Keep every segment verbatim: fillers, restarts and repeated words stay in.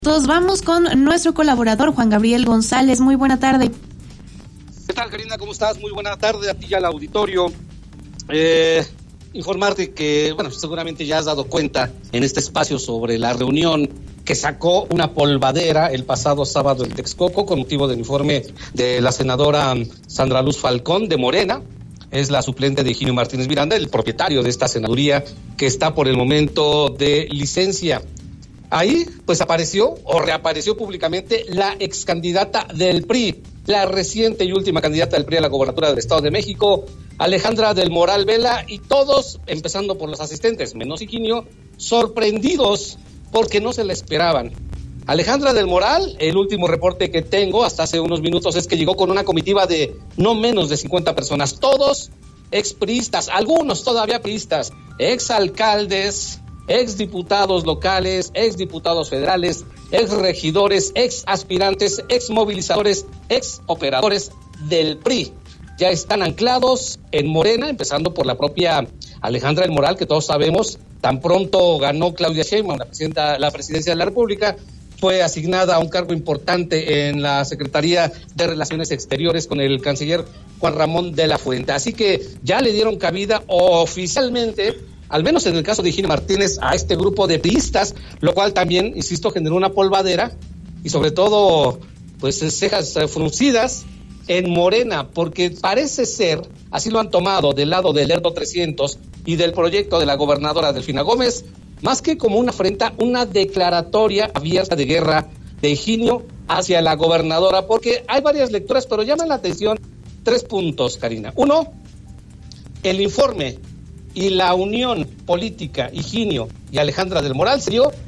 Todos vamos con nuestro colaborador Juan Gabriel González. Muy buena tarde. ¿Qué tal, Karina? ¿Cómo estás? Muy buena tarde a ti y al auditorio. Eh, informarte que, bueno, seguramente ya has dado cuenta en este espacio sobre la reunión que sacó una polvadera el pasado sábado en Texcoco con motivo del informe de la senadora Sandra Luz Falcón de Morena. Es la suplente de Higinio Martínez Miranda, el propietario de esta senaduría que está por el momento de licencia. Ahí, pues apareció o reapareció públicamente la ex candidata del P R I, la reciente y última candidata del P R I a la gobernatura del Estado de México, Alejandra del Moral Vela, y todos, empezando por los asistentes, menos Higinio, sorprendidos porque no se la esperaban. Alejandra del Moral, el último reporte que tengo hasta hace unos minutos es que llegó con una comitiva de no menos de cincuenta personas, todos expriistas, algunos todavía priistas, exalcaldes, exdiputados locales, exdiputados federales, exregidores, exaspirantes, exmovilizadores, exoperadores del P R I. Ya están anclados en Morena, empezando por la propia Alejandra del Moral, que todos sabemos, tan pronto ganó Claudia Sheinbaum la, presidenta, la presidencia de la República, fue asignada a un cargo importante en la Secretaría de Relaciones Exteriores con el canciller Juan Ramón de la Fuente. Así que ya le dieron cabida oficialmente, al menos en el caso de Higinio Martínez, a este grupo de priistas, lo cual también, insisto, generó una polvadera y sobre todo, pues, cejas fruncidas en Morena, porque parece ser, así lo han tomado del lado del Lerdo trescientos y del proyecto de la gobernadora Delfina Gómez, más que como una afrenta, una declaratoria abierta de guerra de Higinio hacia la gobernadora, porque hay varias lecturas, pero llaman la atención tres puntos, Karina. Uno, el informe y la unión política Higinio y Alejandra del Moral se dio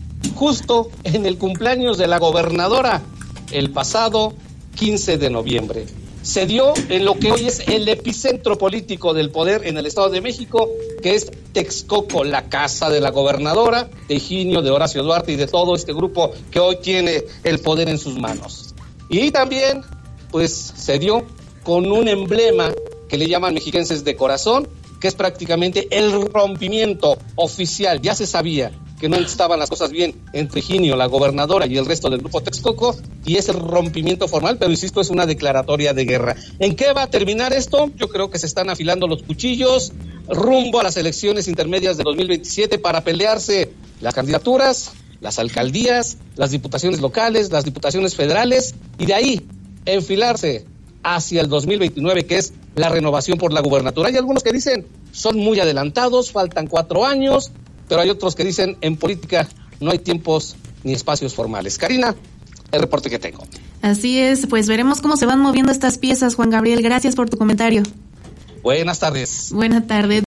justo en el cumpleaños de la gobernadora, el pasado quince de noviembre. Se dio en lo que hoy es el epicentro político del poder en el Estado de México, que es Texcoco, la casa de la gobernadora, de Higinio, de Horacio Duarte y de todo este grupo que hoy tiene el poder en sus manos. Y también, pues, se dio con un emblema que le llaman mexiquenses de corazón, que es prácticamente el rompimiento oficial. Ya se sabía que no estaban las cosas bien entre Higinio, la gobernadora, y el resto del grupo Texcoco, y es el rompimiento formal, pero insisto, es una declaratoria de guerra. ¿En qué va a terminar esto? Yo creo que se están afilando los cuchillos rumbo a las elecciones intermedias de dos mil veintisiete para pelearse las candidaturas, las alcaldías, las diputaciones locales, las diputaciones federales, y de ahí enfilarse hacia el dos mil veintinueve, que es la renovación por la gubernatura. Hay algunos que dicen, son muy adelantados, faltan cuatro años, pero hay otros que dicen, en política no hay tiempos ni espacios formales. Karina, el reporte que tengo. Así es, pues veremos cómo se van moviendo estas piezas, Juan Gabriel. Gracias por tu comentario. Buenas tardes. Buenas tardes.